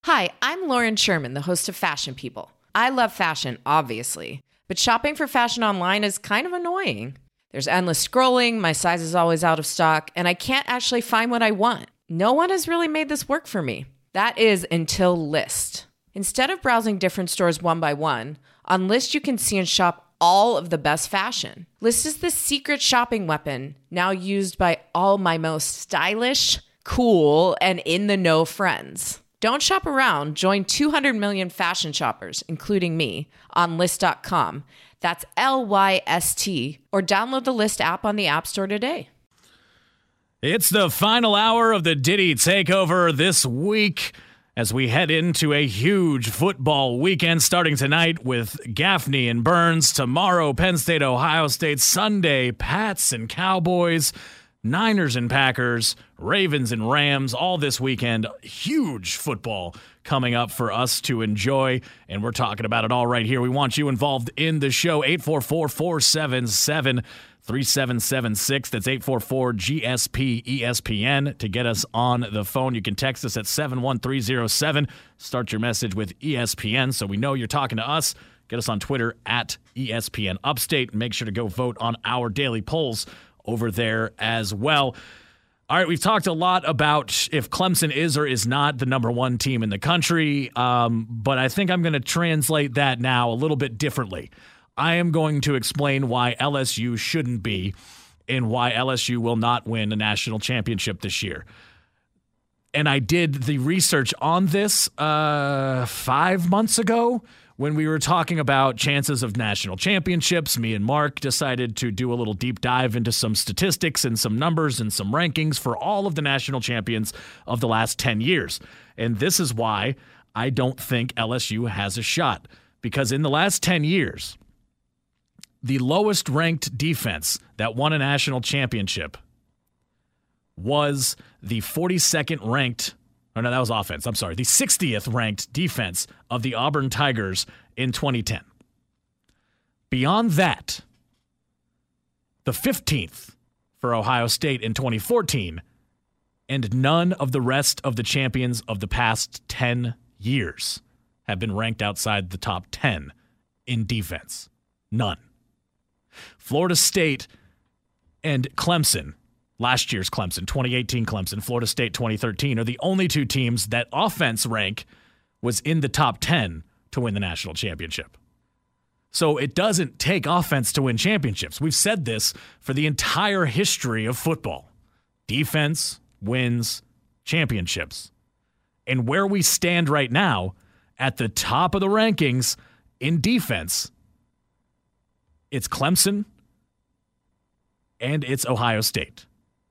Hi, I'm Lauren Sherman, the host of Fashion People. I love fashion, obviously, but shopping for fashion online is kind of annoying. There's endless scrolling, my size is always out of stock, and I can't actually find what I want. No one has really made this work for me. That is until Lyst. Instead of browsing different stores one by one, on Lyst you can see and shop all of the best fashion. Lyst is the secret shopping weapon, now used by all my most stylish, cool, and in-the-know friends. Don't shop around. Join 200 million fashion shoppers, including me, on Lyst.com. That's Lyst, or download the Lyst app on the App Store today. It's the final hour of the Diddy Takeover this week as we head into a huge football weekend starting tonight with Gaffney and Burns. Tomorrow, Penn State, Ohio State. Sunday, Pats and Cowboys. Niners and Packers, Ravens and Rams, all this weekend. Huge football coming up for us to enjoy, and we're talking about it all right here. We want you involved in the show. 844-477-3776. That's 844-GSP-ESPN to get us on the phone. You can text us at 71307. Start your message with ESPN so we know you're talking to us. Get us on Twitter at ESPN Upstate, and make sure to go vote on our daily polls over there as well. All right, we've talked a lot about if Clemson is or is not the number one team in the country, but I think I'm going to translate that now a little bit differently. I am going to explain why LSU shouldn't be and why LSU will not win a national championship this year. And I did the research on this 5 months ago when we were talking about chances of national championships. Me and Mark decided to do a little deep dive into some statistics and some numbers and some rankings for all of the national champions of the last 10 years. And this is why I don't think LSU has a shot. Because in the last 10 years, the lowest ranked defense that won a national championship was the 42nd ranked. Oh, no, that was offense. I'm sorry. The 60th ranked defense of the Auburn Tigers in 2010. Beyond that, the 15th for Ohio State in 2014, and none of the rest of the champions of the past 10 years have been ranked outside the top 10 in defense. None. Florida State and Clemson, last year's Clemson, 2018 Clemson, Florida State 2013, are the only two teams that offense rank was in the top 10 to win the national championship. So it doesn't take offense to win championships. We've said this for the entire history of football. Defense wins championships. And where we stand right now, at the top of the rankings in defense, it's Clemson and it's Ohio State.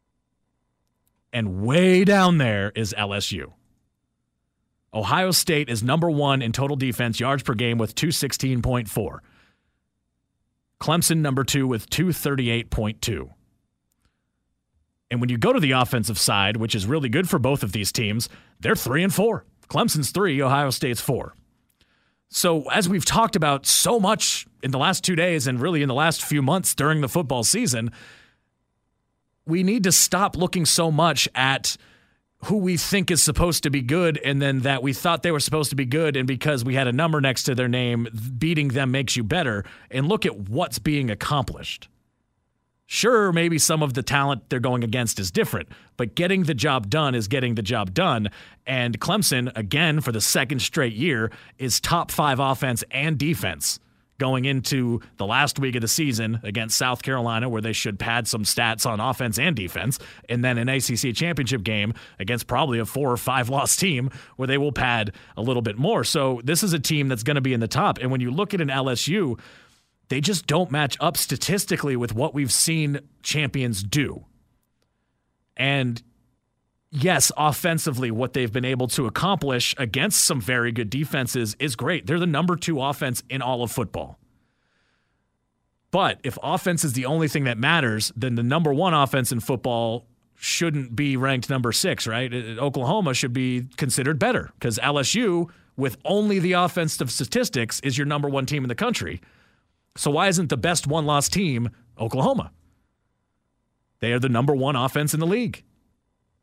And way down there is LSU. Ohio State is number one in total defense yards per game with 216.4. Clemson number two with 238.2. And when you go to the offensive side, which is really good for both of these teams, they're 3-4. Clemson's 3, Ohio State's 4. So as we've talked about so much in the last 2 days and really in the last few months during the football season, we need to stop looking so much at who we think is supposed to be good and then that we thought they were supposed to be good, and because we had a number next to their name, beating them makes you better, and look at what's being accomplished. Sure, maybe some of the talent they're going against is different, but getting the job done is getting the job done. And Clemson, again, for the second straight year, is top 5 offense and defense going into the last week of the season against South Carolina, where they should pad some stats on offense and defense, and then an ACC championship game against probably a 4 or 5 loss team where they will pad a little bit more. So this is a team that's going to be in the top. And when you look at an LSU, they just don't match up statistically with what we've seen champions do. And yes, offensively, what they've been able to accomplish against some very good defenses is great. They're the number 2 offense in all of football. But if offense is the only thing that matters, then the number 1 offense in football shouldn't be ranked number 6, right? Oklahoma should be considered better because LSU, with only the offensive statistics, is your number 1 team in the country. So why isn't the best one-loss team Oklahoma? They are the number 1 offense in the league.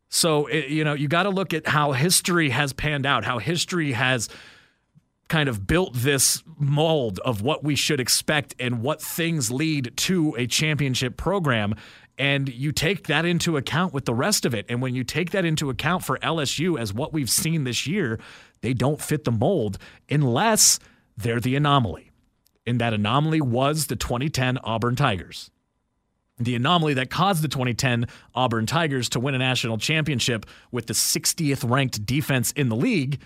So, you got to look at how history has panned out, how history has kind of built this mold of what we should expect and what things lead to a championship program. And you take that into account with the rest of it. And when you take that into account for LSU as what we've seen this year, they don't fit the mold unless they're the anomaly. And that anomaly was the 2010 Auburn Tigers. The anomaly that caused the 2010 Auburn Tigers to win a national championship with the 60th ranked defense in the league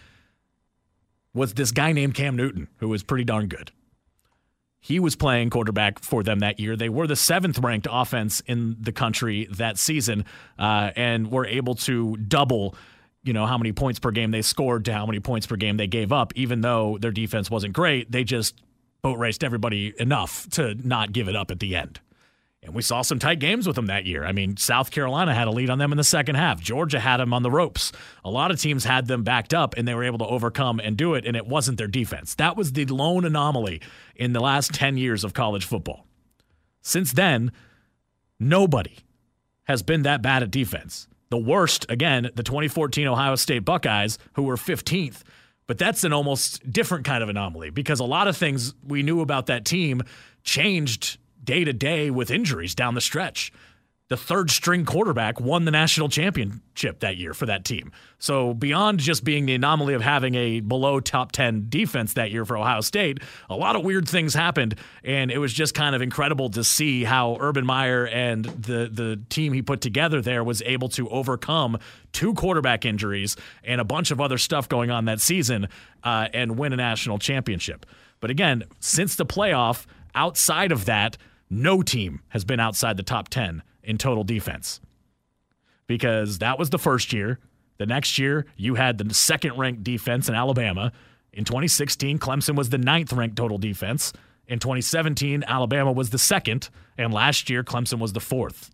was this guy named Cam Newton, who was pretty darn good. He was playing quarterback for them that year. They were the 7th ranked offense in the country that season, and were able to double, how many points per game they scored to how many points per game they gave up. Even though their defense wasn't great, they just boat raced everybody enough to not give it up at the end. And we saw some tight games with them that year. I mean, South Carolina had a lead on them in the second half. Georgia had them on the ropes. A lot of teams had them backed up, and they were able to overcome and do it, and it wasn't their defense. That was the lone anomaly in the last 10 years of college football. Since then, nobody has been that bad at defense. The worst, again, the 2014 Ohio State Buckeyes, who were 15th. But that's an almost different kind of anomaly because a lot of things we knew about that team changed day to day with injuries down the stretch. The third string quarterback won the national championship that year for that team. So beyond just being the anomaly of having a below top 10 defense that year for Ohio State, a lot of weird things happened, and it was just kind of incredible to see how Urban Meyer and the team he put together there was able to overcome 2 quarterback injuries and a bunch of other stuff going on that season and win a national championship. But again, since the playoff, outside of that, no team has been outside the top 10 in total defense because that was the first year. The next year, you had the second-ranked defense in Alabama. In 2016, Clemson was the 9th-ranked total defense. In 2017, Alabama was the 2nd, and last year, Clemson was the 4th.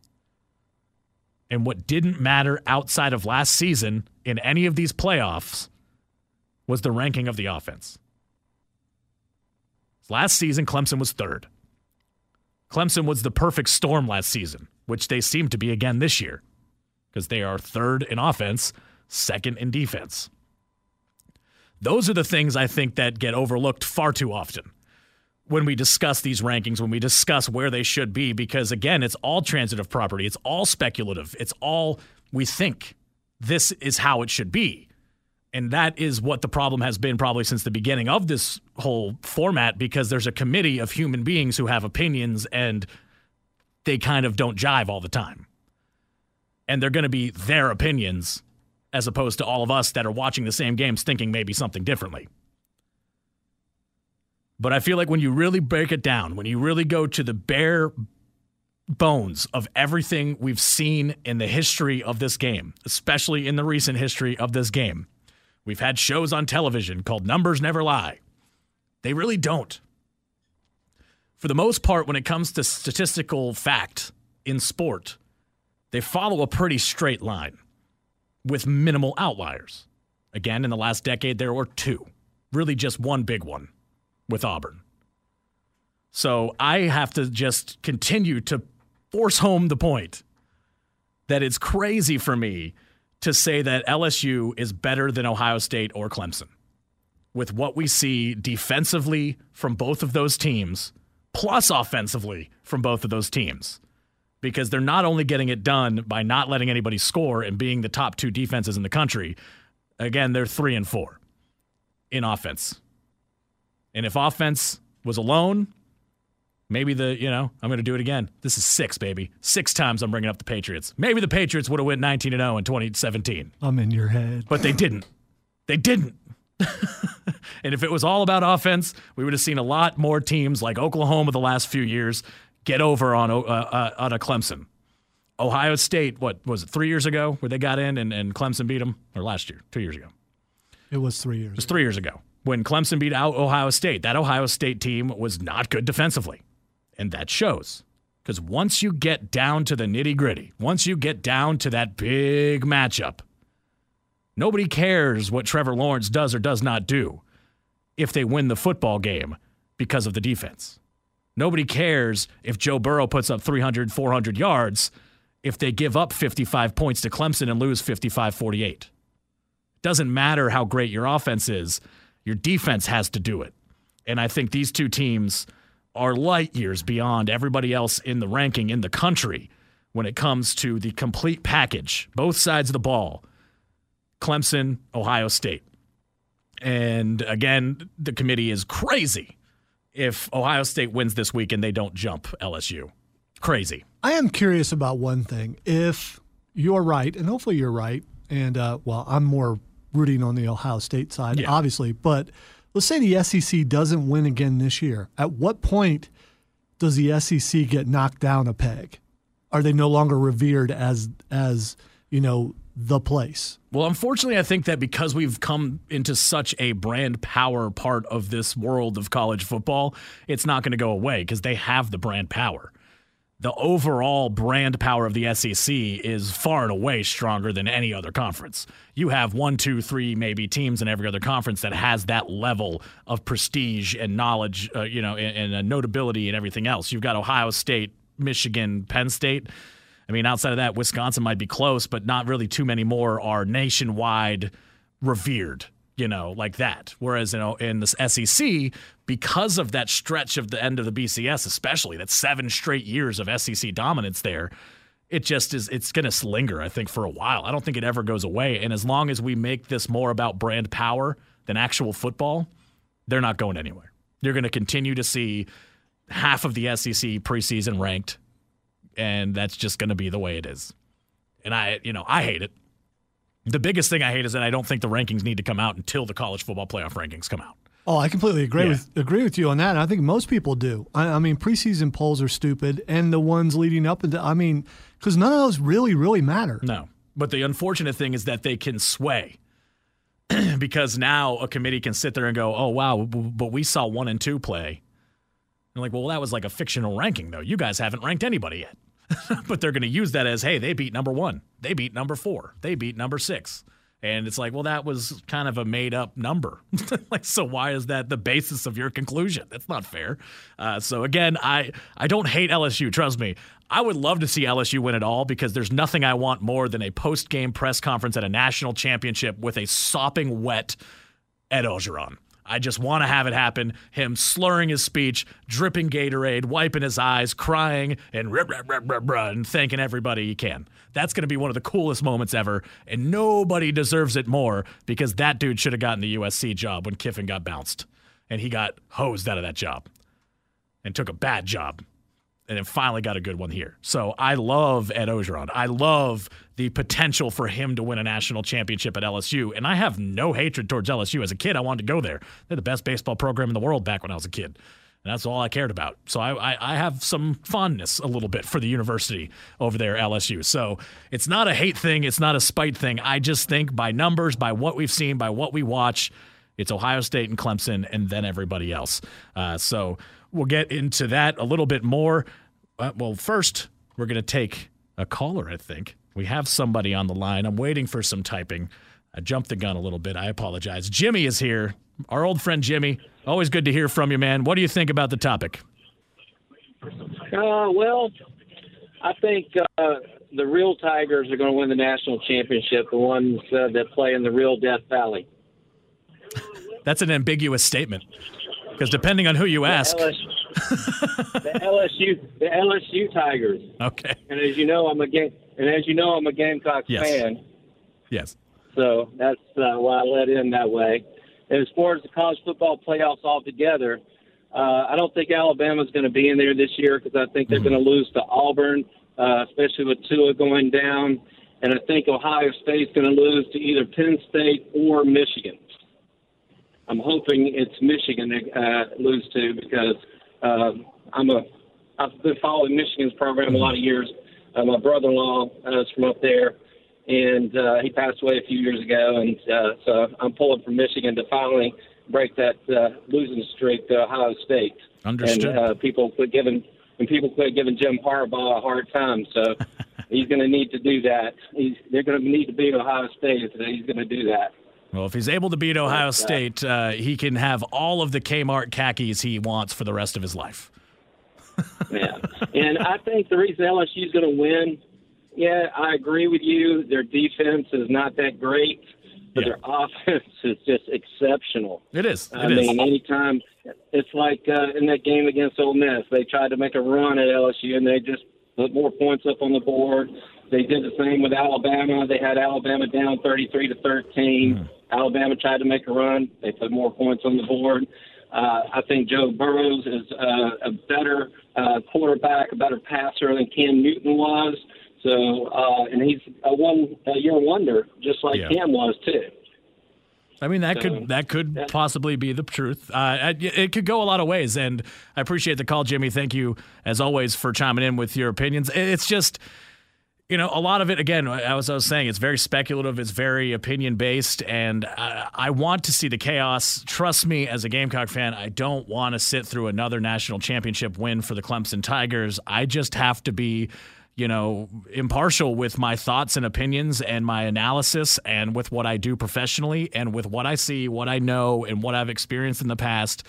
And what didn't matter outside of last season in any of these playoffs was the ranking of the offense. Last season, Clemson was 3rd. Clemson was the perfect storm last season, which they seem to be again this year because they are 3rd in offense, 2nd in defense. Those are the things I think that get overlooked far too often when we discuss these rankings, when we discuss where they should be, because, again, it's all transitive property. It's all speculative. It's all we think this is how it should be. And that is what the problem has been probably since the beginning of this whole format, because there's a committee of human beings who have opinions and they kind of don't jive all the time. And they're going to be their opinions as opposed to all of us that are watching the same games thinking maybe something differently. But I feel like when you really break it down, when you really go to the bare bones of everything we've seen in the history of this game, especially in the recent history of this game, we've had shows on television called Numbers Never Lie. They really don't. For the most part, when it comes to statistical fact in sport, they follow a pretty straight line with minimal outliers. Again, in the last decade, there were 2. Really just one big one with Auburn. So I have to just continue to force home the point that it's crazy for me to say that LSU is better than Ohio State or Clemson. With what we see defensively from both of those teams, plus offensively from both of those teams. Because they're not only getting it done by not letting anybody score and being the top 2 defenses in the country, again, they're 3 and 4 in offense. And if offense was alone, maybe I'm going to do it again. This is 6, baby. 6 times I'm bringing up the Patriots. Maybe the Patriots would have went 19-0 in 2017. I'm in your head. But they didn't. They didn't. And if it was all about offense, we would have seen a lot more teams like Oklahoma the last few years get over on a Clemson. Ohio State, what was it, 3 years ago where they got in and Clemson beat them? Or last year, 2 years ago? It was 3 years. It was 3 years ago when Clemson beat out Ohio State. That Ohio State team was not good defensively. And that shows. Because once you get down to the nitty-gritty, once you get down to that big matchup, nobody cares what Trevor Lawrence does or does not do if they win the football game because of the defense. Nobody cares if Joe Burrow puts up 300, 400 yards if they give up 55 points to Clemson and lose 55-48. Doesn't matter how great your offense is, your defense has to do it. And I think these two teams are light years beyond everybody else in the ranking in the country when it comes to the complete package, both sides of the ball, Clemson, Ohio State. And again, the committee is crazy if Ohio State wins this week and they don't jump LSU. Crazy. I am curious about one thing. If you're right, and hopefully you're right, and, I'm more rooting on the Ohio State side, obviously, but let's say the SEC doesn't win again this year. At what point does the SEC get knocked down a peg? Are they no longer revered as the place? Well, unfortunately, I think that because we've come into such a brand power part of this world of college football, it's not going to go away because they have the brand power. The overall brand power of the SEC is far and away stronger than any other conference. You have 1, 2, 3 maybe teams in every other conference that has that level of prestige and knowledge, and notability and everything else. You've got Ohio State, Michigan, Penn State. I mean, outside of that, Wisconsin might be close, but not really too many more are nationwide revered, like that. Whereas, in the SEC, because of that stretch of the end of the BCS, especially that 7 straight years of SEC dominance there, it just is, it's going to linger, I think, for a while. I don't think it ever goes away. And as long as we make this more about brand power than actual football, they're not going anywhere. You're going to continue to see half of the SEC preseason ranked, and that's just going to be the way it is. And I hate it. The biggest thing I hate is that I don't think the rankings need to come out until the college football playoff rankings come out. Oh, I completely agree with you on that. And I think most people do. I mean, preseason polls are stupid, and the ones leading up into, because none of those really matter. No, but the unfortunate thing is that they can sway because now a committee can sit there and go, "Oh wow, but we saw 1 and 2 play." And like, well, that was like a fictional ranking, though. You guys haven't ranked anybody yet. But they're going to use that as, hey, they beat number 1. They beat number 4. They beat number 6. And it's like, well, that was kind of a made-up number. So why is that the basis of your conclusion? That's not fair. So, again, I don't hate LSU. Trust me. I would love to see LSU win it all because there's nothing I want more than a post-game press conference at a national championship with a sopping wet Ed Orgeron. I just want to have it happen. Him slurring his speech, dripping Gatorade, wiping his eyes, crying, and and thanking everybody he can. That's going to be one of the coolest moments ever, and nobody deserves it more because that dude should have gotten the USC job when Kiffin got bounced, and he got hosed out of that job and took a bad job. And then finally got a good one here. So I love Ed Orgeron. I love the potential for him to win a national championship at LSU. And I have no hatred towards LSU. As a kid, I wanted to go there. They're the best baseball program in the world back when I was a kid. And that's all I cared about. So I have some fondness a little bit for the university over there, LSU. So it's not a hate thing. It's not a spite thing. I just think by numbers, by what we've seen, by what we watch, it's Ohio State and Clemson and then everybody else. So we'll get into that a little bit more. Well, first, we're going to take a caller, I think. We have somebody on the line. I'm waiting for some typing. I jumped the gun a little bit. I apologize. Jimmy is here. Our old friend Jimmy. Always good to hear from you, man. What do you think about the topic? Well, I think the real Tigers are going to win the national championship, the ones that play in the real Death Valley. That's an ambiguous statement. Because depending on who you ask. The LSU Tigers. Okay. And as you know, I'm a Gamecocks fan. Yes. So that's why I let in that way. And as far as the college football playoffs altogether, I don't think Alabama's going to be in there this year because I think they're going to lose to Auburn, especially with Tua going down. And I think Ohio State's going to lose to either Penn State or Michigan. I'm hoping it's Michigan they lose to because I've been following Michigan's program a lot of years. My brother-in-law is from up there, and he passed away a few years ago, and so I'm pulling for Michigan to finally break that losing streak to Ohio State. Understood. And people quit giving Jim Harbaugh a hard time, so he's going to need to do that. They're going to need to beat Ohio State, so he's going to do that. Well, if he's able to beat Ohio State, he can have all of the Kmart khakis he wants for the rest of his life. Yeah, and I think the reason LSU is going to win Yeah, I agree with you. Their defense is not that great, but their offense is just exceptional. It is. I mean, anytime it's like in that game against Ole Miss, they tried to make a run at LSU and they just put more points up on the board. They did the same with Alabama. They had Alabama down 33-13. Alabama tried to make a run. They put more points on the board. I think Joe Burrows is a better quarterback, a better passer than Cam Newton was. So, and he's a one-year wonder, just like Cam was too. I mean, that could possibly be the truth. It could go a lot of ways, and I appreciate the call, Jimmy. Thank you, as always, for chiming in with your opinions. It's just, a lot of it, again, as I was saying, it's very speculative. It's very opinion-based, and I want to see the chaos. Trust me, as a Gamecock fan, I don't want to sit through another national championship win for the Clemson Tigers. I just have to be impartial with my thoughts and opinions and my analysis and with what I do professionally and with what I see, what I know, and what I've experienced in the past.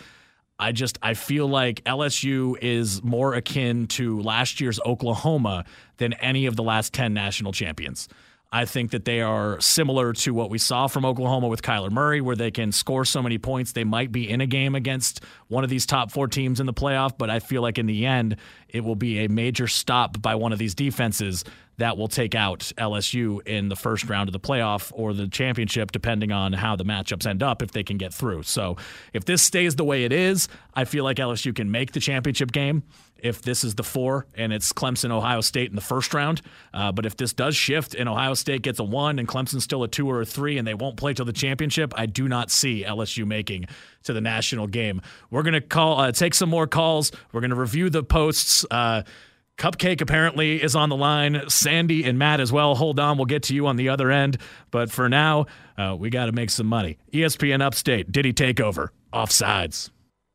I feel like LSU is more akin to last year's Oklahoma than any of the last 10 national champions. I think that they are similar to what we saw from Oklahoma with Kyler Murray, where they can score so many points. They might be in a game against one of these top 4 teams in the playoff, but I feel like in the end, it will be a major stop by one of these defenses that will take out LSU in the first round of the playoff or the championship, depending on how the matchups end up, if they can get through. So if this stays the way it is, I feel like LSU can make the championship game. If this is the 4 and it's Clemson, Ohio State in the first round. But if this does shift and Ohio State gets a 1 and Clemson's still a 2 or a 3 and they won't play till the championship, I do not see LSU making to the national game. We're going to take some more calls. We're going to review the posts. Cupcake apparently is on the line. Sandy and Matt as well. Hold on. We'll get to you on the other end. But for now, we got to make some money. ESPN Upstate. Diddy Takeover. Offsides.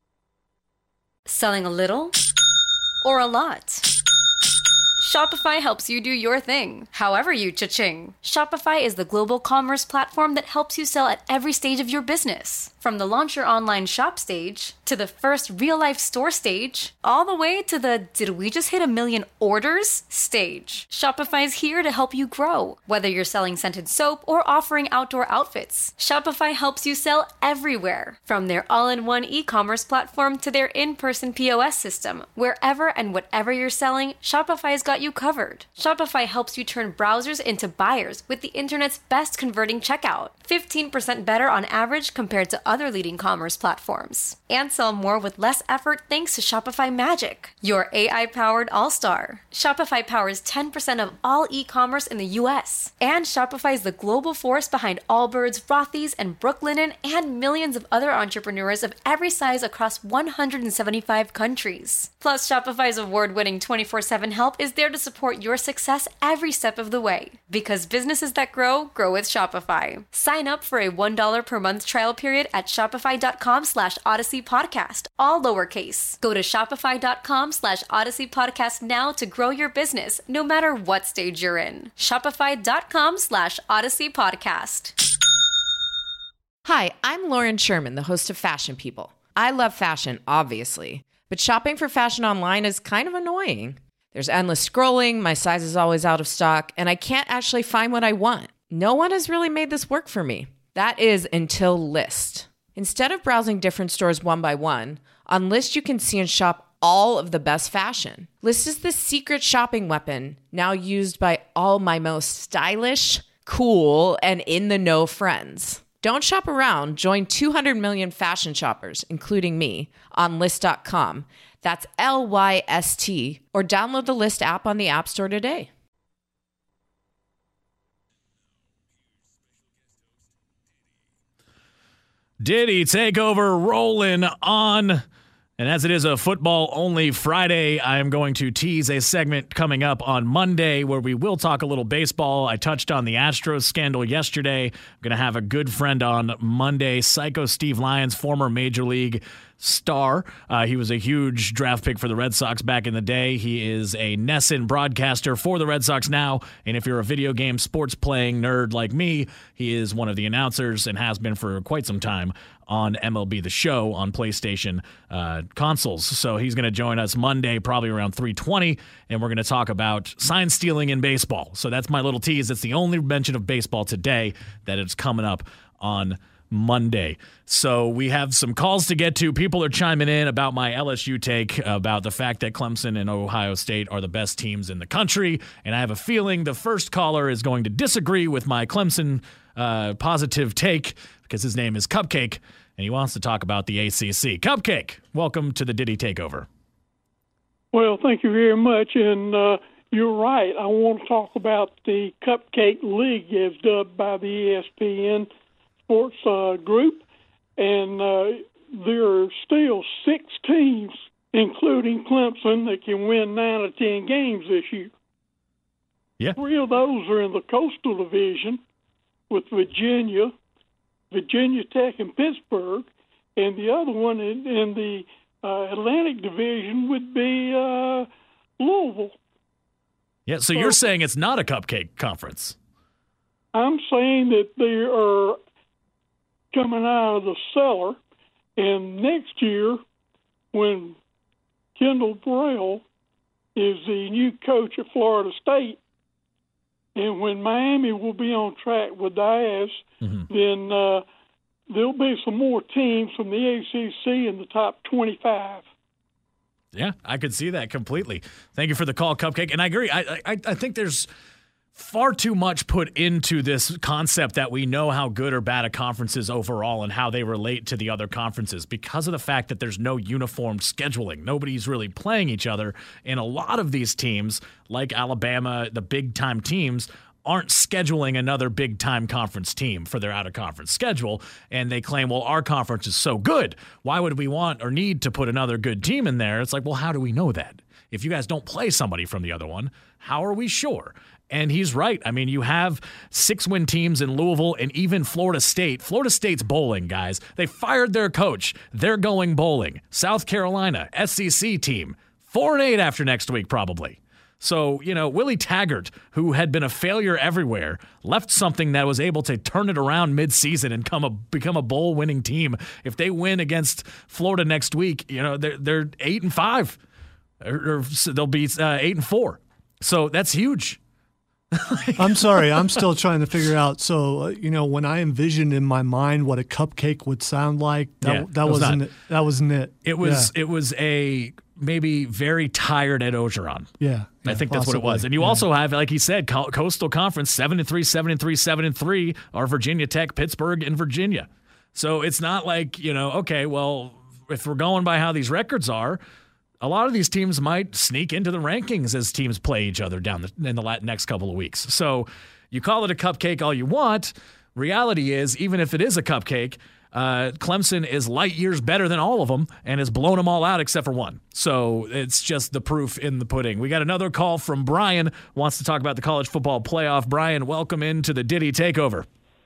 Selling a little or a lot? Shopify helps you do your thing, however you cha-ching. Shopify is the global commerce platform that helps you sell at every stage of your business. From the launch your online shop stage, to the first real-life store stage, all the way to the did we just hit 1 million orders stage. Shopify's here to help you grow. Whether you're selling scented soap or offering outdoor outfits, Shopify helps you sell everywhere. From their all-in-one e-commerce platform to their in-person POS system, wherever and whatever you're selling, Shopify's got you covered. Shopify helps you turn browsers into buyers with the internet's best converting checkout. 15% better on average compared to other leading commerce platforms. And sell more with less effort thanks to Shopify Magic, your AI-powered all-star. Shopify powers 10% of all e-commerce in the U.S. And Shopify is the global force behind Allbirds, Rothy's, and Brooklinen, and millions of other entrepreneurs of every size across 175 countries. Plus, Shopify's award-winning 24/7 help is there to support your success every step of the way. Because businesses that grow with Shopify. Sign up for a $1 per month trial period at shopify.com/Odyssey Podcast, all lowercase. Go to shopify.com/Odyssey Podcast now to grow your business, no matter what stage you're in. Shopify.com/Odyssey Podcast. Hi, I'm Lauren Sherman, the host of Fashion People. I love fashion, obviously, but shopping for fashion online is kind of annoying. There's endless scrolling, my size is always out of stock, and I can't actually find what I want. No one has really made this work for me. That is until Lyst. Instead of browsing different stores one by one, on Lyst you can see and shop all of the best fashion. Lyst is the secret shopping weapon now used by all my most stylish, cool, and in-the-know friends. Don't shop around. Join 200 million fashion shoppers, including me, on Lyst.com. That's LYST, or download the Lyst app on the App Store today. Diddy Takeover rolling on. And as it is a football-only Friday, I am going to tease a segment coming up on Monday where we will talk a little baseball. I touched on the Astros scandal yesterday. I'm going to have a good friend on Monday, Psycho Steve Lyons, former Major League star. He was a huge draft pick for the Red Sox back in the day. He is a NESN broadcaster for the Red Sox now. And if you're a video game sports playing nerd like me, he is one of the announcers and has been for quite some time on MLB The Show on PlayStation. consoles. So he's going to join us Monday, probably around 3:20, and we're going to talk about sign stealing in baseball. So that's my little tease. It's the only mention of baseball today that it's coming up on Monday. So we have some calls to get to. People are chiming in about my LSU take about the fact that Clemson and Ohio State are the best teams in the country. And I have a feeling the first caller is going to disagree with my Clemson positive take because his name is Cupcake and he wants to talk about the ACC. Cupcake, welcome to the Diddy Takeover. Well, thank you very much. And you're right. I want to talk about the Cupcake League as dubbed by the ESPN Sports Group. And there are still 6 teams, including Clemson, that can win 9 or 10 games this year. Yeah. 3 of those are in the Coastal Division with Virginia Tech, and Pittsburgh. And the other one in the Atlantic Division would be Louisville. Yeah, so you're saying it's not a cupcake conference. I'm saying that they are coming out of the cellar, and next year, when Kendall Braille is the new coach at Florida State, and when Miami will be on track with Diaz, then there'll be some more teams from the ACC in the top 25. Yeah, I could see that completely. Thank you for the call, Cupcake. And I agree. I think there's far too much put into this concept that we know how good or bad a conference is overall and how they relate to the other conferences because of the fact that there's no uniform scheduling. Nobody's really playing each other. And a lot of these teams, like Alabama, the big-time teams, aren't scheduling another big-time conference team for their out-of-conference schedule, and they claim, well, our conference is so good. Why would we want or need to put another good team in there? It's like, well, how do we know that? If you guys don't play somebody from the other one, how are we sure? And he's right. I mean, you have 6-win teams in Louisville and even Florida State. Florida State's bowling, guys. They fired their coach. They're going bowling. South Carolina, SEC team, 4-8 after next week probably. So, Willie Taggart, who had been a failure everywhere, left something that was able to turn it around mid-season and become a bowl-winning team. If they win against Florida next week, they're 8-5, or they'll be 8-4. So that's huge. I'm sorry. I'm still trying to figure out. So, when I envisioned in my mind what a cupcake would sound like, that wasn't it. That wasn't it. It was a maybe very tired Ed Ogeron. Yeah. I think that's possibly what it was. And you also have, like he said, Coastal Conference, 7-3, 7-3, 7-3 are Virginia Tech, Pittsburgh, and Virginia. So it's not like, okay, well, if we're going by how these records are, a lot of these teams might sneak into the rankings as teams play each other in the next couple of weeks. So you call it a cupcake all you want. Reality is, even if it is a cupcake, Clemson is light years better than all of them and has blown them all out except for one. So it's just the proof in the pudding. We got another call from Brian, wants to talk about the college football playoff. Brian, welcome into the Diddy Takeover.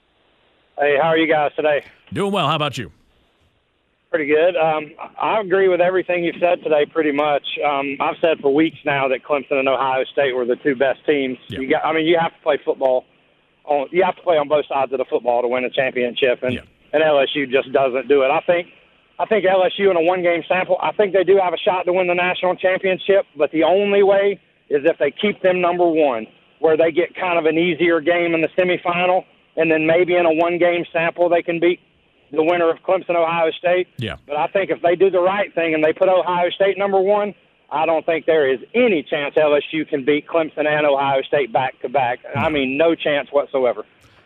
Hey, how are you guys today? Doing well. How about you? Pretty good. I agree with everything you've said today pretty much. I've said for weeks now that Clemson and Ohio State were the 2 best teams. Yeah. You have to play football. You have to play on both sides of the football to win a championship, and LSU just doesn't do it. I think LSU in a 1-game sample, I think they do have a shot to win the national championship, but the only way is if they keep them number 1, where they get kind of an easier game in the semifinal, and then maybe in a 1-game sample they can beat the winner of Clemson, Ohio State. Yeah. But I think if they do the right thing and they put Ohio State number 1, I don't think there is any chance LSU can beat Clemson and Ohio State back-to-back. I mean, no chance whatsoever.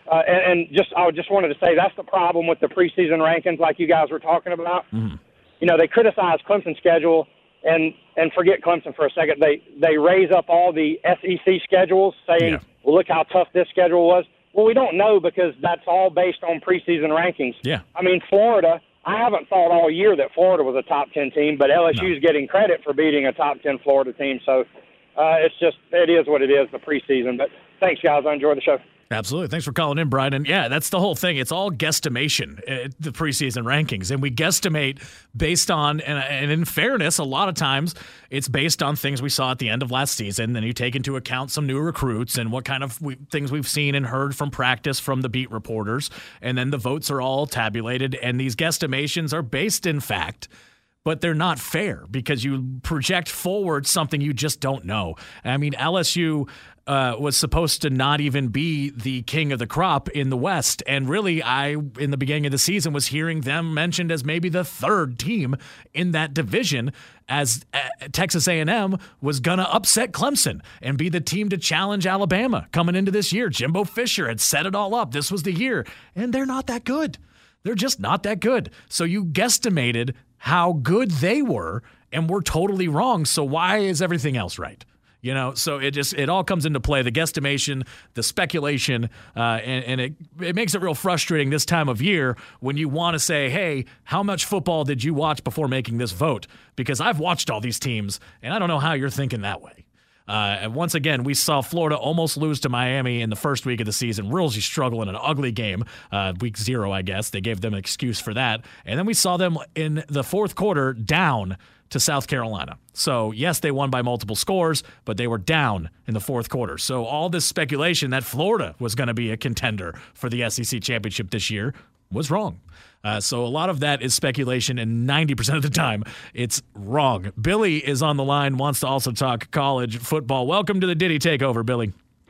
I just wanted to say that's the problem with the preseason rankings like you guys were talking about. Mm-hmm. They criticize Clemson's schedule and forget Clemson for a second. They raise up all the SEC schedules saying, well, look how tough this schedule was. Well, we don't know because that's all based on preseason rankings. Yeah. I mean, Florida, I haven't thought all year that Florida was a top 10 team, but LSU is getting credit for beating a top 10 Florida team. So it is what it is, the preseason. But thanks, guys. I enjoyed the show. Absolutely. Thanks for calling in, Brian. And yeah, that's the whole thing. It's all guesstimation, the preseason rankings. And we guesstimate based on, and in fairness, a lot of times it's based on things we saw at the end of last season. Then you take into account some new recruits and what kind of things we've seen and heard from practice from the beat reporters. And then the votes are all tabulated. And these guesstimations are based in fact, but they're not fair because you project forward something you just don't know. I mean, LSU was supposed to not even be the king of the crop in the West. And really, in the beginning of the season, was hearing them mentioned as maybe the third team in that division, as Texas A&M was going to upset Clemson and be the team to challenge Alabama coming into this year. Jimbo Fisher had set it all up. This was the year. And they're not that good. They're just not that good. So you guesstimated how good they were, and we're totally wrong. So why is everything else right? You know, so it all comes into play, the guesstimation, the speculation, and it makes it real frustrating this time of year when you want to say, hey, how much football did you watch before making this vote? Because I've watched all these teams, and I don't know how you're thinking that way. And once again, we saw Florida almost lose to Miami in the first week of the season, really struggle in an ugly game, week 0, I guess. They gave them an excuse for that. And then we saw them in the fourth quarter down to South Carolina. So, yes, they won by multiple scores, but they were down in the fourth quarter. So all this speculation that Florida was going to be a contender for the SEC championship this year was wrong. So a lot of that is speculation, and 90% of the time, it's wrong. Billy is on the line, wants to also talk college football. Welcome to the Diddy Takeover, Billy.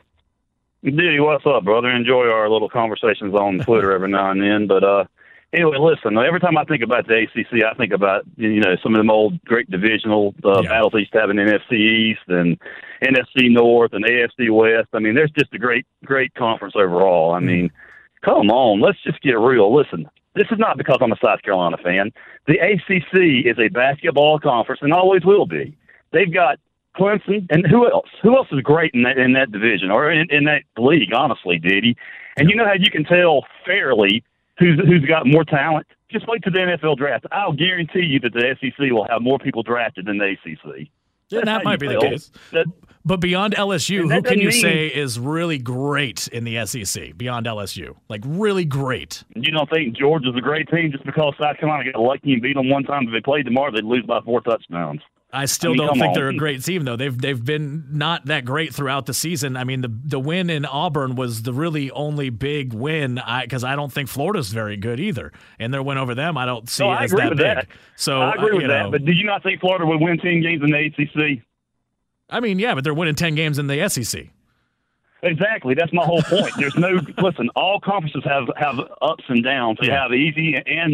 Diddy, what's up, brother? Enjoy our little conversations on Twitter every now and then. But anyway, listen, every time I think about the ACC, I think about, some of them old great divisional battles they used to have in NFC East and NFC North and AFC West. I mean, there's just a great conference overall. I mean, come on, let's just get real. Listen, this is not because I'm a South Carolina fan. The ACC is a basketball conference and always will be. They've got Clemson, and who else? Who else is great in that division or in that league, honestly, Diddy? And you know how you can tell fairly who's got more talent? Just wait till the NFL draft. I'll guarantee you that the SEC will have more people drafted than the ACC. Yeah, that might be the case. But beyond LSU, who can you say is really great in the SEC beyond LSU? Like, really great. You don't think Georgia's a great team just because South Carolina got lucky and beat them one time? If they played tomorrow, they'd lose by 4 touchdowns. I don't think they're a great team, though. They've been not that great throughout the season. I mean, the win in Auburn was the really only big win because I don't think Florida's very good either. And their win over them, I don't see as that big. That. So I agree with that. But do you not think Florida would win 10 games in the ACC? I mean, yeah, but they're winning 10 games in the SEC. Exactly. That's my whole point. There's no listen. All conferences have ups and downs. They have easy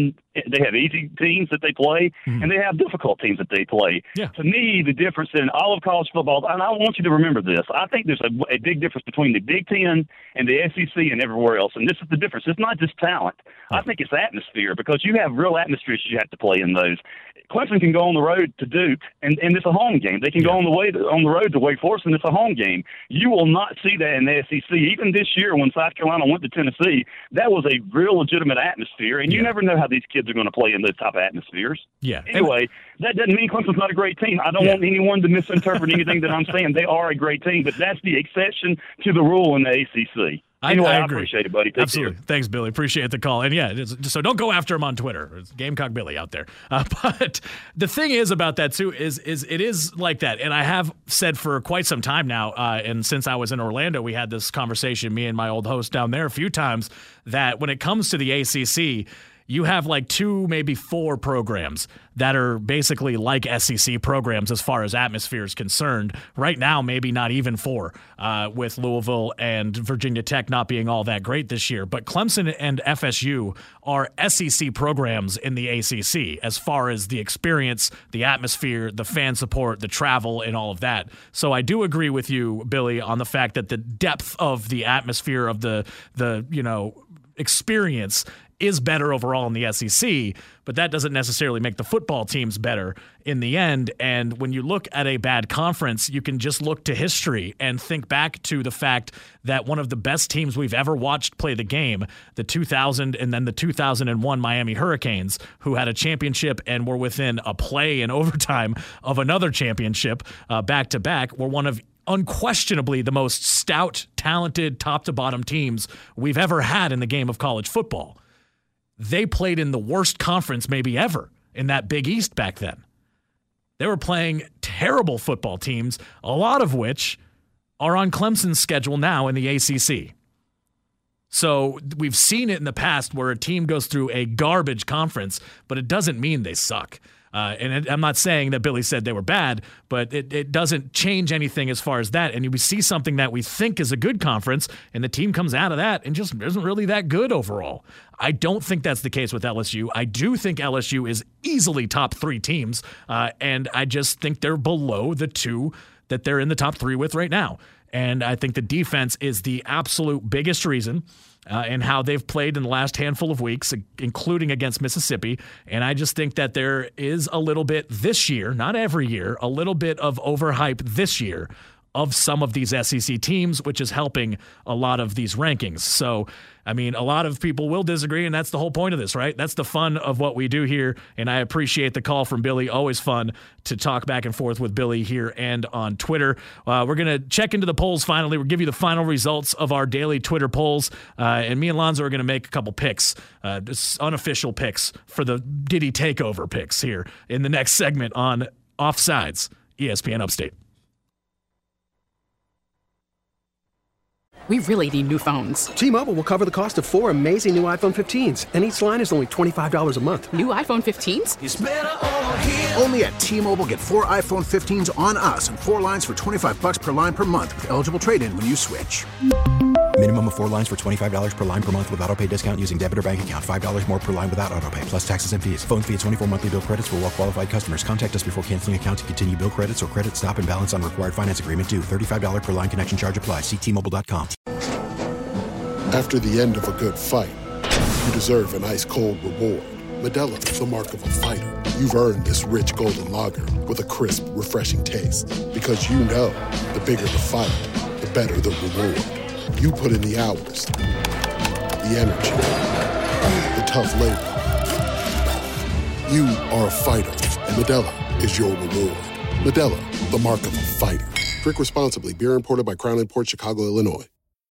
teams that they play, and they have difficult teams that they play. Yeah. To me, the difference in all of college football, and I want you to remember this. I think there's a big difference between the Big Ten and the SEC and everywhere else, and this is the difference. It's not just talent. I think it's atmosphere because you have real atmospheres you have to play in those. Clemson can go on the road to Duke, and it's a home game. They can go on the road to Wake Forest, and it's a home game. You will not see that in the SEC. Even this year when South Carolina went to Tennessee, that was a real legitimate atmosphere, and you never know how these kids are going to play in those type of atmospheres. Yeah. Anyway, that doesn't mean Clemson's not a great team. I don't want anyone to misinterpret anything that I'm saying. They are a great team, but that's the exception to the rule in the ACC. Anyway, I appreciate it, buddy. Absolutely. Thanks, Billy. Appreciate the call. And yeah, so don't go after him on Twitter. It's Gamecock Billy out there. But the thing is about that, too, is it is like that. And I have said for quite some time now, and since I was in Orlando, we had this conversation, me and my old host down there a few times, that when it comes to the ACC, you have like 2, maybe 4 programs that are basically like SEC programs as far as atmosphere is concerned. Right now, maybe not even 4, with Louisville and Virginia Tech not being all that great this year. But Clemson and FSU are SEC programs in the ACC as far as the experience, the atmosphere, the fan support, the travel, and all of that. So I do agree with you, Billy, on the fact that the depth of the atmosphere of the experience is better overall in the SEC, but that doesn't necessarily make the football teams better in the end. And when you look at a bad conference, you can just look to history and think back to the fact that one of the best teams we've ever watched play the game, the 2000 and then the 2001 Miami Hurricanes, who had a championship and were within a play in overtime of another championship back-to-back, were one of unquestionably the most stout, talented, top-to-bottom teams we've ever had in the game of college football. They played in the worst conference maybe ever in that Big East back then. They were playing terrible football teams, a lot of which are on Clemson's schedule now in the ACC. So we've seen it in the past where a team goes through a garbage conference, but it doesn't mean they suck. I'm not saying that Billy said they were bad, but it doesn't change anything as far as that. And we see something that we think is a good conference, and the team comes out of that and just isn't really that good overall. I don't think that's the case with LSU. I do think LSU is easily top 3 teams, and I just think they're below the 2 that they're in the top 3 with right now. And I think the defense is the absolute biggest reason in how they've played in the last handful of weeks, including against Mississippi. And I just think that there is a little bit this year, not every year, a little bit of overhype this year of some of these SEC teams, which is helping a lot of these rankings. So, I mean, a lot of people will disagree, and that's the whole point of this, right? That's the fun of what we do here, and I appreciate the call from Billy. Always fun to talk back and forth with Billy here and on Twitter. We're going to check into the polls finally. We'll give you the final results of our daily Twitter polls, and me and Lonzo are going to make a couple picks, unofficial picks for the Diddy Takeover picks here in the next segment on Offsides, ESPN Upstate. We really need new phones. T-Mobile will cover the cost of 4 amazing new iPhone 15s, and each line is only $25 a month. New iPhone 15s? It's better over here. Only at T-Mobile, get 4 iPhone 15s on us and 4 lines for $25 per line per month with eligible trade-in when you switch. Minimum of 4 lines for $25 per line per month with autopay discount using debit or bank account. $5 more per line without autopay, plus taxes and fees. Phone fee at 24 monthly bill credits for well-qualified customers. Contact us before canceling account to continue bill credits or credit stop and balance on required finance agreement due. $35 per line connection charge applies. See T-Mobile.com. After the end of a good fight, you deserve an ice-cold reward. Modelo is the mark of a fighter. You've earned this rich golden lager with a crisp, refreshing taste. Because you know, the bigger the fight, the better the reward. You put in the hours, the energy, the tough labor. You are a fighter, and Modelo is your reward. Modelo, the mark of a fighter. Drink responsibly. Beer imported by Crown Imports, Chicago, Illinois.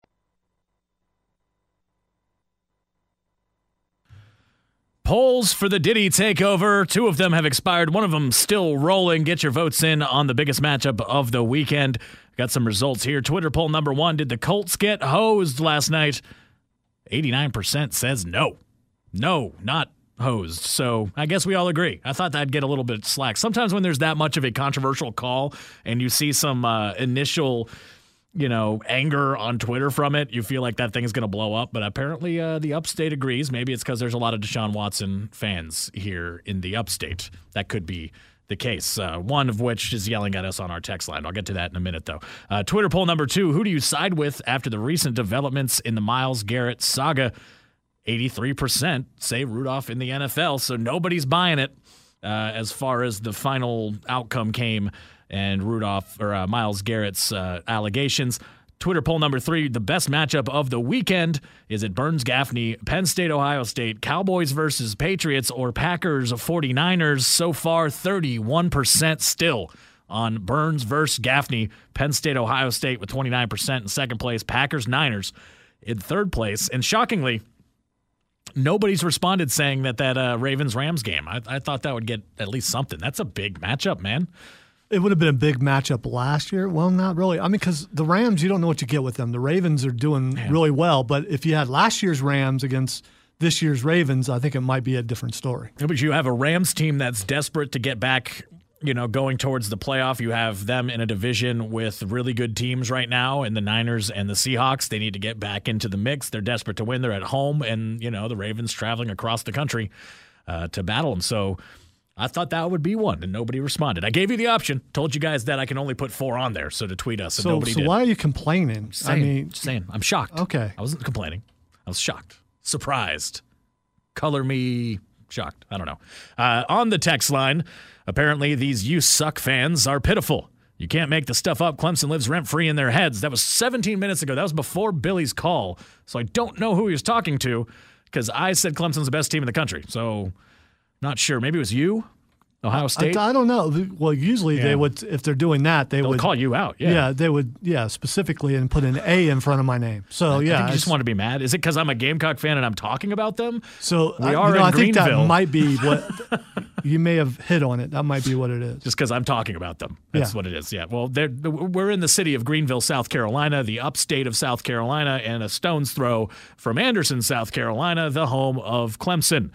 Polls for the Diddy Takeover. 2 of them have expired. 1 of them still rolling. Get your votes in on the biggest matchup of the weekend. Got some results here. Twitter poll number 1. Did the Colts get hosed last night? 89% says no. No, not hosed. So I guess we all agree. I thought that'd get a little bit slack. Sometimes when there's that much of a controversial call and you see some initial anger on Twitter from it, you feel like that thing is going to blow up. But apparently the Upstate agrees. Maybe it's because there's a lot of Deshaun Watson fans here in the Upstate. That could be the case. One of which is yelling at us on our text line. I'll get to that in a minute, though. Twitter poll number 2. Who do you side with after the recent developments in the Myles Garrett saga? 83% say Rudolph in the NFL, so nobody's buying it as far as the final outcome came and Myles Garrett's allegations. Twitter poll number 3, the best matchup of the weekend. Is it Burns Gaffney, Penn State, Ohio State, Cowboys versus Patriots, or Packers 49ers? So far, 31% still on Burns versus Gaffney, Penn State, Ohio State with 29% in second place, Packers, Niners in third place. And shockingly, nobody's responded saying that Ravens-Rams game. I thought that would get at least something. That's a big matchup, man. It would have been a big matchup last year. Well, not really. I mean, because the Rams, you don't know what you get with them. The Ravens are doing really well. But if you had last year's Rams against this year's Ravens, I think it might be a different story. Yeah, but you have a Rams team that's desperate to get back, going towards the playoff. You have them in a division with really good teams right now, and the Niners and the Seahawks. They need to get back into the mix. They're desperate to win. They're at home, and, the Ravens traveling across the country to battle them. So I thought that would be one, and nobody responded. I gave you the option. Told you guys that I can only put 4 on there, so to tweet us, and nobody did. So why are you complaining? Just saying. I'm shocked. Okay. I wasn't complaining. I was shocked. Surprised. Color me shocked. I don't know. On the text line, apparently these "you suck" fans are pitiful. You can't make the stuff up. Clemson lives rent-free in their heads. That was 17 minutes ago. That was before Billy's call, so I don't know who he was talking to because I said Clemson's the best team in the country, so not sure. Maybe it was you, Ohio State? I don't know. Well, usually they would, if they're doing that, they would call you out. Yeah, they would, specifically, and put an A in front of my name. So, I think you just want to be mad. Is it because I'm a Gamecock fan and I'm talking about them? So, we are in I Greenville. think that might be what you may have hit on it. That might be what it is. Just because I'm talking about them. That's what it is. Yeah. Well, we're in the city of Greenville, South Carolina, the upstate of South Carolina, and a stone's throw from Anderson, South Carolina, the home of Clemson.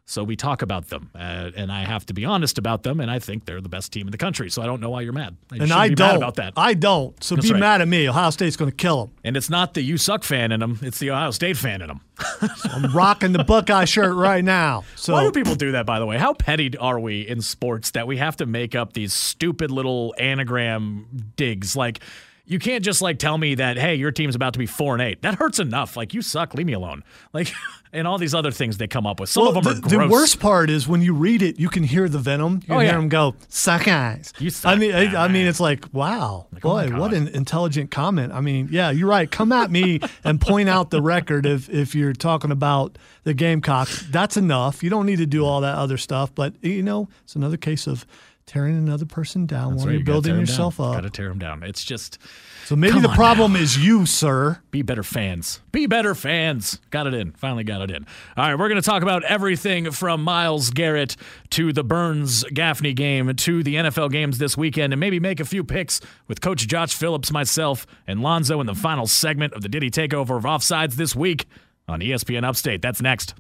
So we talk about them, and I have to be honest about them, and I think they're the best team in the country. So I don't know why you're mad. And I don't. Mad about that. I don't. So That's be right. mad at me. Ohio State's going to kill them. And it's not the you suck fan in them. It's the Ohio State fan in them. So I'm rocking the Buckeye shirt right now. So why do people do that, by the way? How petty are we in sports that we have to make up these stupid little anagram digs? Like, you can't just tell me that, hey, your team's about to be 4-8. That hurts enough. You suck. Leave me alone. And all these other things they come up with. Some of them are gross. The worst part is when you read it, you can hear the venom. You can hear them go, suck eyes. You suck. I mean, it's wow, boy, what an intelligent comment. I mean, yeah, you're right. Come at me and point out the record if you're talking about the Gamecocks. That's enough. You don't need to do all that other stuff. But, it's another case of tearing another person down while you're building yourself up. Got to tear them down. It's just... So maybe the problem is you, sir. Be better fans. Be better fans. Got it in. Finally got it in. All right, we're going to talk about everything from Myles Garrett to the Burns-Gaffney game to the NFL games this weekend, and maybe make a few picks with Coach Josh Phillips, myself, and Lonzo in the final segment of the Diddy Takeover of Offsides this week on ESPN Upstate. That's next.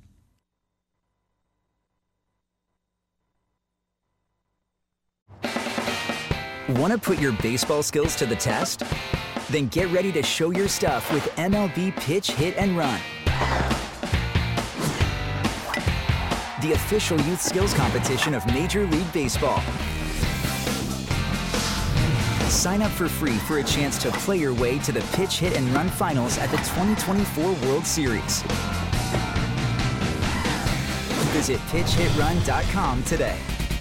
Want to put your baseball skills to the test? Then get ready to show your stuff with MLB Pitch, Hit, and Run. The official youth skills competition of Major League Baseball. Sign up for free for a chance to play your way to the Pitch, Hit, and Run finals at the 2024 World Series. Visit pitchhitrun.com today.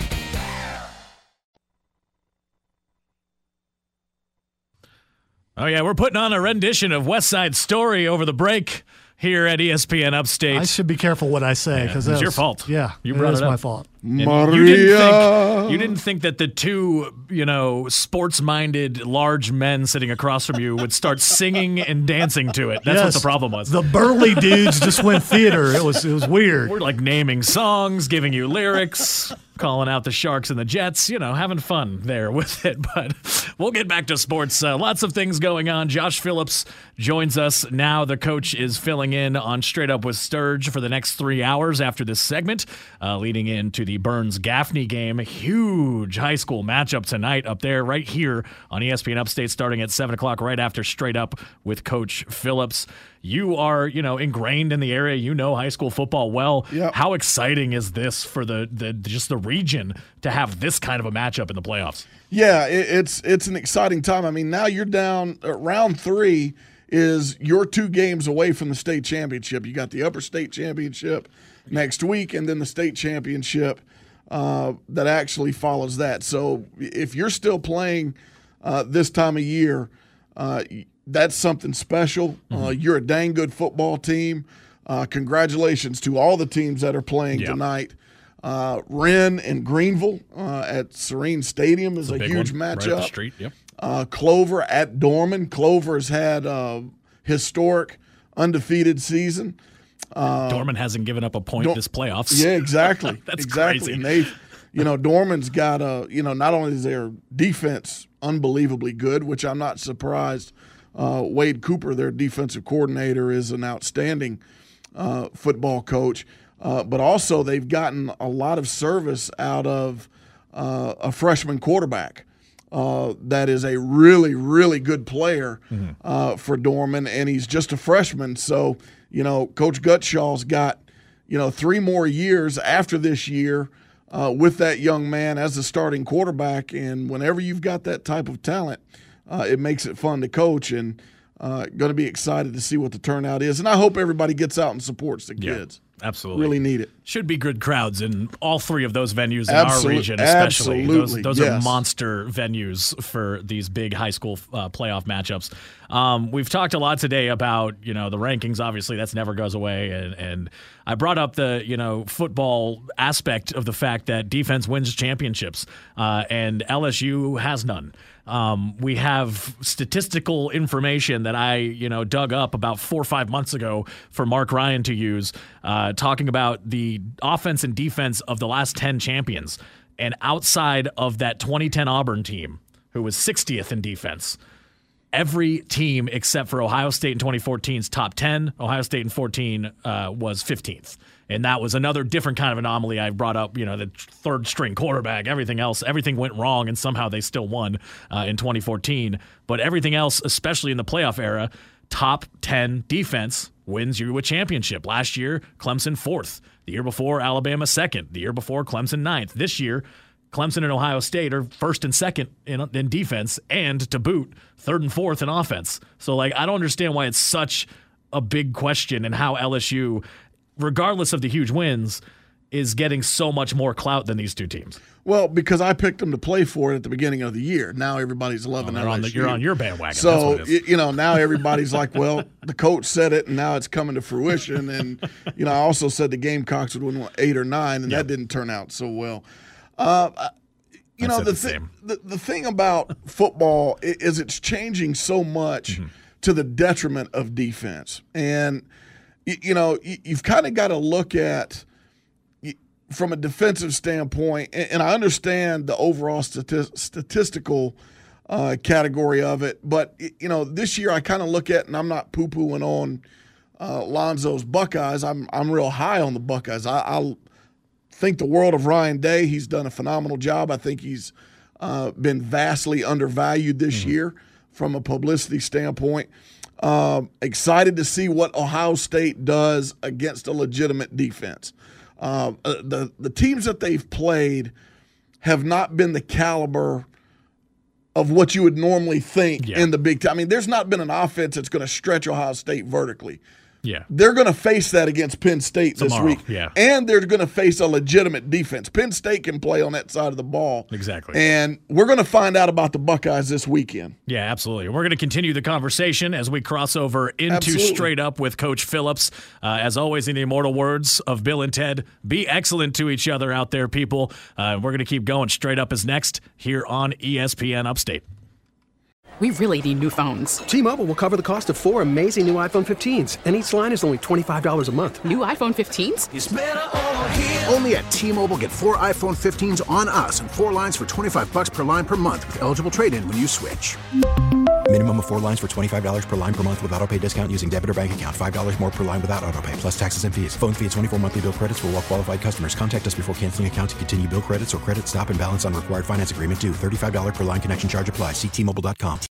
Oh, yeah, we're putting on a rendition of West Side Story over the break here at ESPN Upstate. I should be careful what I say because it's your fault. Yeah, you brought it up. My fault. Maria. You didn't think that the two, sports-minded large men sitting across from you would start singing and dancing to it. That's what the problem was. The burly dudes just went theater. It was weird. We're naming songs, giving you lyrics, calling out the Sharks and the Jets, having fun there with it. But we'll get back to sports. Lots of things going on. Josh Phillips joins us now. The coach is filling in on Straight Up with Sturge for the next 3 hours after this segment, leading into the Burns-Gaffney game. Huge high school matchup tonight up there, right here on ESPN Upstate, starting at 7 o'clock, right after Straight Up with Coach Phillips. You are, ingrained in the area. You know high school football well. Yep. How exciting is this for the region to have this kind of a matchup in the playoffs? Yeah, it's an exciting time. I mean, now you're down round 3 is you're 2 games away from the state championship. You got the upper state championship next week, and then the state championship that actually follows that. So if you're still playing this time of year, that's something special. You're a dang good football team. Congratulations to all the teams that are playing tonight. Wren and Greenville at Serene Stadium is a huge matchup. Right up the street, yep. Clover at Dorman. Clover has had a historic undefeated season. Dorman hasn't given up a point this playoffs. Yeah, exactly. That's exactly. crazy. And they, Dorman's got not only is their defense unbelievably good, which I'm not surprised. Wade Cooper, their defensive coordinator, is an outstanding football coach. But also they've gotten a lot of service out of a freshman quarterback that is a really, really good player for Dorman, and he's just a freshman. So, Coach Gutshaw's got, 3 more years after this year with that young man as the starting quarterback. And whenever you've got that type of talent, it makes it fun to coach, and going to be excited to see what the turnout is. And I hope everybody gets out and supports the kids. Absolutely. Really need it. Should be good crowds in all 3 of those venues in our region, especially. Absolutely. Those are monster venues for these big high school playoff matchups. We've talked a lot today about, the rankings. Obviously, that's never goes away. And I brought up the, football aspect of the fact that defense wins championships, and LSU has none. We have statistical information that I, dug up about 4 or 5 months ago for Mark Ryan to use, talking about the offense and defense of the last 10 champions. And outside of that 2010 Auburn team, who was 60th in defense, every team except for Ohio State in 2014's top 10, Ohio State in 14 was 15th. And that was another different kind of anomaly I brought up, the third string quarterback, everything else, everything went wrong, and somehow they still won in 2014. But everything else, especially in the playoff era, top 10 defense wins you a championship. Last year, Clemson 4th. The year before, Alabama 2nd. The year before, Clemson 9th. This year, Clemson and Ohio State are 1st and 2nd in defense, and to boot, 3rd and 4th in offense. So, I don't understand why it's such a big question and how LSU, regardless of the huge wins, is getting so much more clout than these two teams. Well, because I picked them to play for it at the beginning of the year. Now everybody's loving LSU. You're on your bandwagon. So, that's what it is. Now everybody's like, well, the coach said it, and now it's coming to fruition. And, I also said the Gamecocks would win 8 or 9, and that didn't turn out so well. The thing about football is it's changing so much to the detriment of defense. And, you've kind of got to look at from a defensive standpoint, and I understand the overall statistical category of it, but, this year I kind of look at, and I'm not poo-pooing on Lonzo's Buckeyes. I'm real high on the Buckeyes. I think the world of Ryan Day. He's done a phenomenal job. I think he's been vastly undervalued this year from a publicity standpoint. Excited to see what Ohio State does against a legitimate defense. The teams that they've played have not been the caliber of what you would normally think in the Big Ten. I mean, there's not been an offense that's going to stretch Ohio State vertically. Yeah. They're going to face that against Penn State tomorrow, this week. And they're going to face a legitimate defense. Penn State can play on that side of the ball. Exactly. And we're going to find out about the Buckeyes this weekend. Yeah, absolutely. We're going to continue the conversation as we cross over into Straight Up with Coach Phillips. As always, in the immortal words of Bill and Ted, be excellent to each other out there, people. We're going to keep going. Straight Up is next here on ESPN Upstate. We really need new phones. T-Mobile will cover the cost of 4 amazing new iPhone 15s, and each line is only $25 a month. New iPhone 15s? It's better over here. Only at T-Mobile, get 4 iPhone 15s on us and 4 lines for $25 per line per month with eligible trade-in when you switch. Minimum of 4 lines for $25 per line per month with auto-pay discount using debit or bank account. $5 more per line without auto-pay, plus taxes and fees. Phone fee at 24 monthly bill credits for well-qualified customers. Contact us before canceling account to continue bill credits or credit stop and balance on required finance agreement due. $35 per line connection charge applies. See T-Mobile.com.